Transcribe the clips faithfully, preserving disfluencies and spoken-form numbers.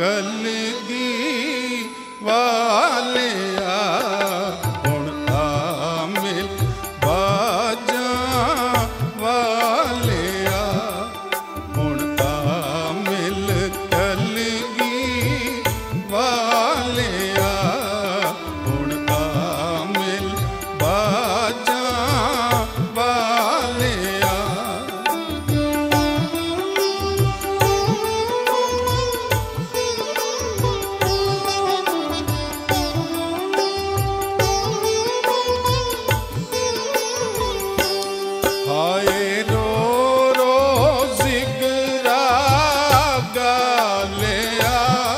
कलगी वालिया हुण आ मिल बाजा वालिया हुण आ मिल कलगी वालिया हुण आ मिल बाजा वालिया। हाय रो रो जिगरा गालिया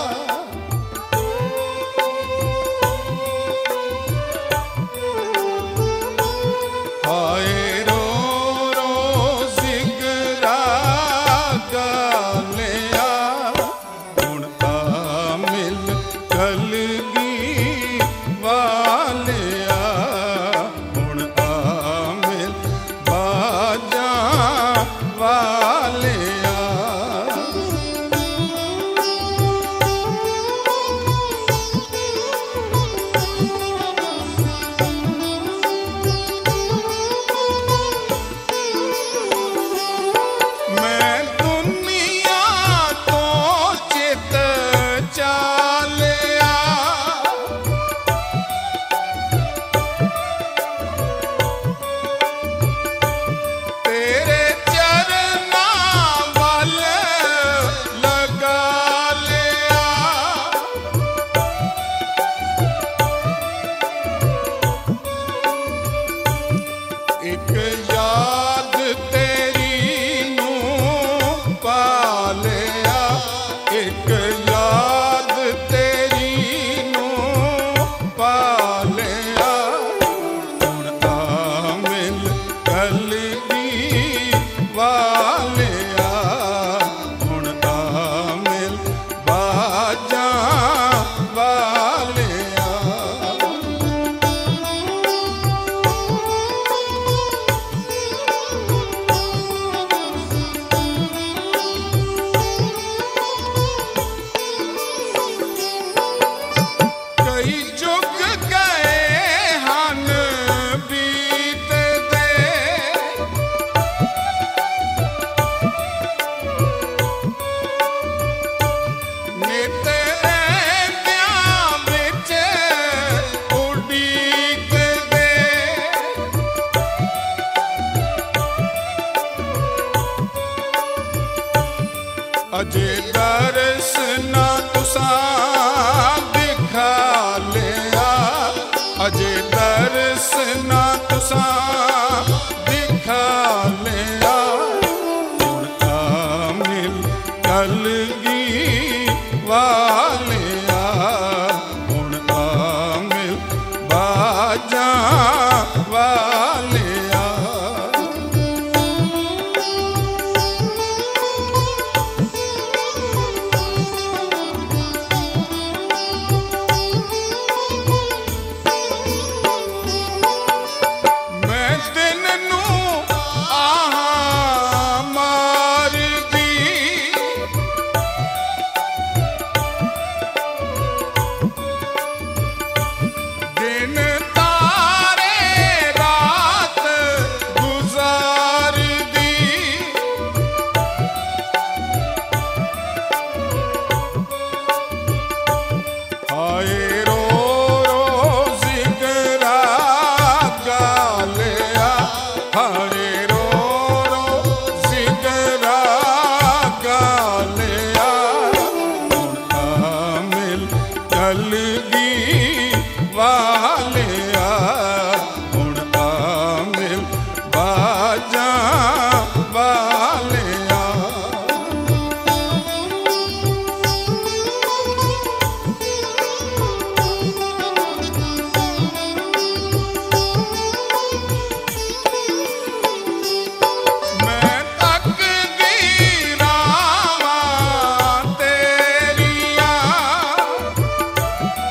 हाय रो रो जिगरा गालिया हुण आ मिल कलगी वालिया हुण आ मिल बाजा वालिया। मैं दुनिया तो चित चालिया तेरे चरना वल लगा लिया एक याद तेरी नू पा लिया एक याद तेरी नू पा लिया हुण आ मिल कलगी वालिया हुण आ मिल बाजा वालिया। कई जुग गए हन बीत दे नित रहिंदियां विच उडीक दे अजे दर्श ना तुसां दिखा लिया अजे दर्श ना तुसां दिखा लिया हुण आ मिल कलगी वालिया हुण आ मिल बाजा वालिया। मैं दिन नू आहां मार दी दिन तारे रात गुजार दी हाय रो रो जिगरा गालिया हाय रो रो जिगरा गालिया हुण आ मिल कलगी वालिया हुण आ मिल बाजा वालिया। मैं तक गई रावां तेरियां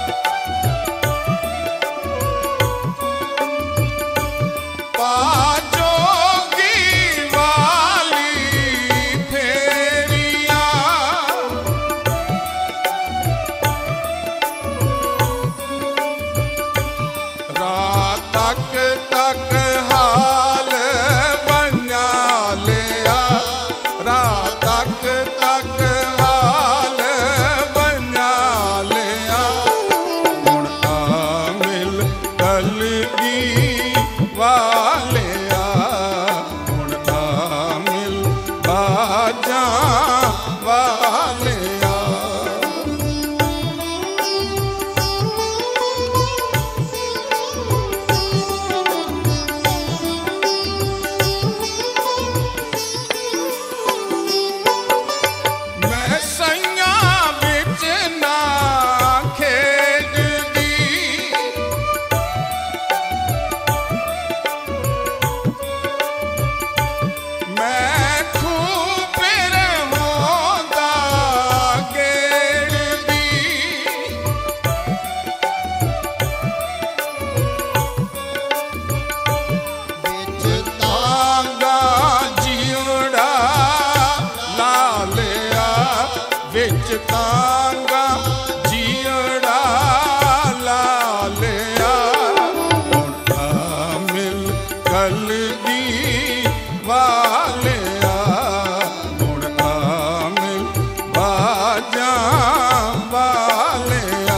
ਵਿੱਚ ਤਾਂਗਾ ਜੀੜਾ ਲਾ ਲਿਆ। ਹੁਣ ਆ ਮਿਲ ਕਲਗੀ ਵਾਲਿਆ, ਹੁਣ ਆ ਮਿਲ ਬਾਜਾਂ ਵਾਲਿਆ।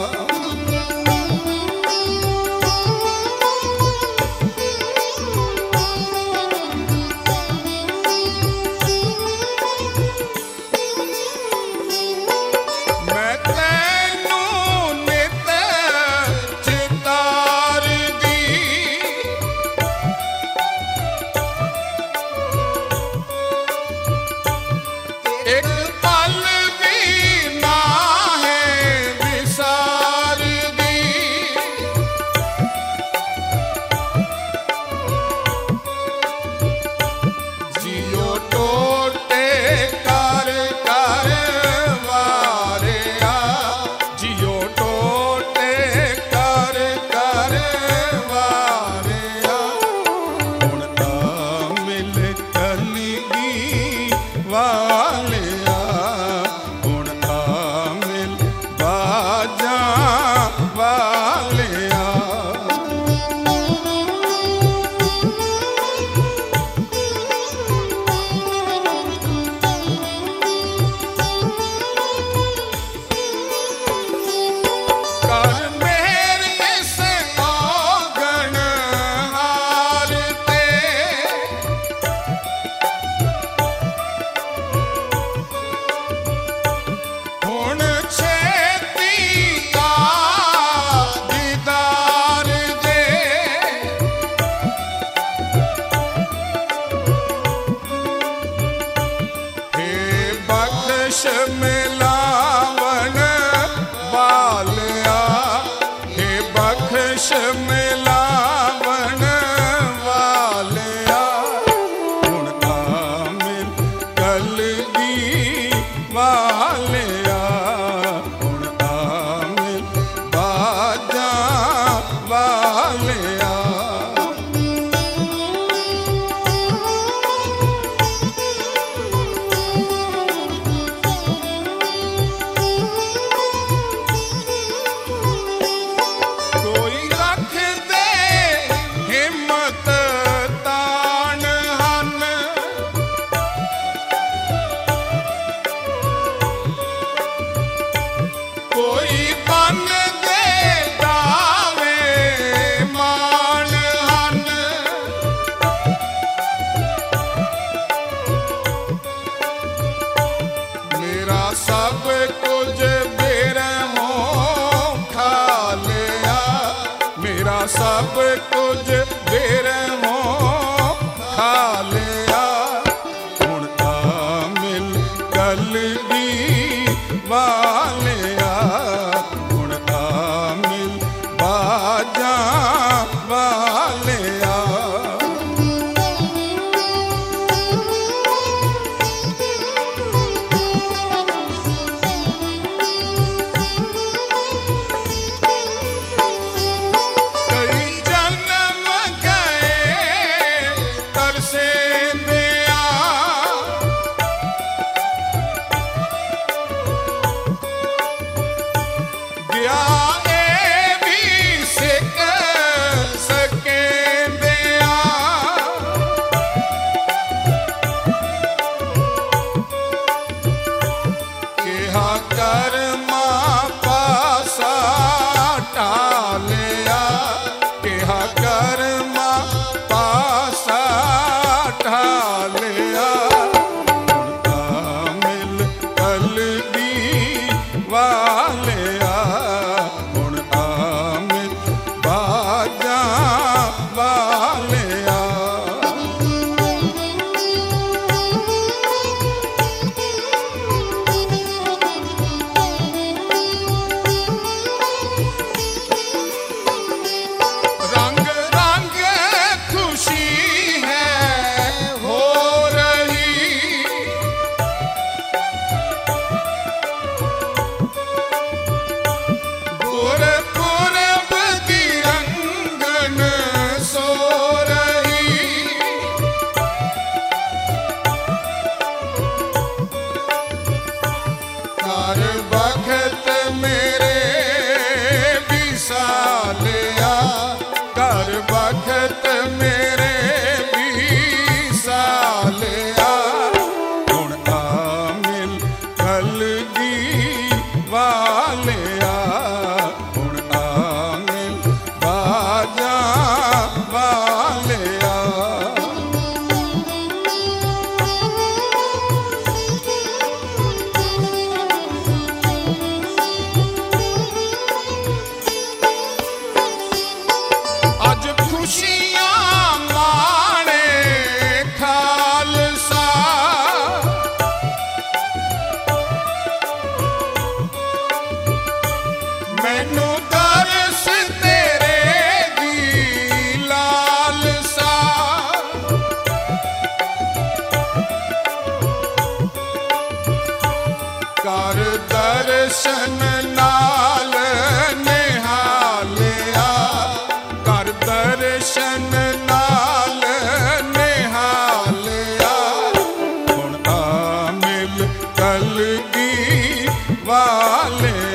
ਮੈਂ ਤੈਨੂੰ ਨਿਤ ਚਿਤਾਰਦੀ, ਇੱਕ ਪਲ ਵੀ ਨਾ ਹੈ ਵਿਸਾਰਦੀ। ਜਿਉ ਟੋਟੇ ਕਰ ਕਰ ਵਾਰਿਆ, ਜਿਉ ਟੋਟੇ ਕਰ ਕਰ ਵਾਰਿਆ। ਹੁਣ ਆ ਮਿਲ ਕਲਗੀ ਵਾਲਿਆ, ਹੁਣ ਆ ਮਿਲ ਬਾਜਾਂ ਵਾਲਿਆ। ਕਰ ਮਿਹਰ ਇਸ ਔਗਣ ਹਾਰ ਤੇ, ਹੁਣ ਛੇਤੀ ਆ ਦੀਦਾਰ ਦੇ। ਹੇ ਬਖਸ਼ ਮਿਲਾਵਣ ਵਾਲਿਆ, ਹੇ ਬਖਸ਼ ਮਿਲਾਵਣ ਵਾਲਿਆ। ਹੁਣ ਆ ਮਿਲ ਕਲਗੀ ਵਾਲਿਆ, ਹੁਣ ਆ ਮਿਲ ਬਾਜਾਂ ਵਾਲਿਆ। ਕੋਈ ਰੱਖ ਦੇ ਹਿੰਮਤ ਤਾਣ ਹਨ, ਕੋਈ ਬੰਨ ਦੇ ਦਾਵੇ ਮਾਣ ਹਨ। ਮੇਰਾ ਸਭ ਕੁਝ ਬੇਰਹਿਮੋਂ ਖਾ ਲਿਆ, ਮੇਰਾ ਸਭ ਕੁਝ ਬੇਰਹਿਮੋਂ ਖਾ ਲਿਆ। ਹੁਣ ਆ ਮਿਲ ਕਲਗੀ ਵਾਲਿਆ, ਹੁਣ ਆ ਮਿਲ ਬਾਜਾਂ ਵਾਲਿਆ। ਕਈ ਜਨਮ ਗਏ ਤਰਸੇ ਦਿਆ, ਗਿਆ ਇਹ ਵੀ ਸਿੱਖ ਸਕੇਂਦਿਆ। ਕਿਹਾ ਕਰਮਾ ਪਾਸਾ ਢਾਲਿਆ, ਕਿਹਾ ਕਰਮਾ ਪਾਸਾ ਢਾਲਿਆ। ਹੁਣ ਆ ਮਿਲ ਕਲਗੀ ਵਾਲਿਆ, ਹੁਣ ਆ ਮਿਲ ਬਾਜਾਂ ਵਾਲਿਆ। ਰੰਗ ਰੰਗ ਖੁਸ਼ੀ ਹੈ ਹੋ ਰਹੀ, कर बखत मेरे विसालिया, कर बखत मेरे विसालिया। हुण आ मिल कलगी वालिया, हुण आ मिल बाजा वालिया। अज खुशियां माणे खालसा, मैनू दरस तेरे दी लालसा। कर दर्शन नाल निहालिया, कर दर्शन नाल निहालिया। हुण आ मिल कलगी वालिया,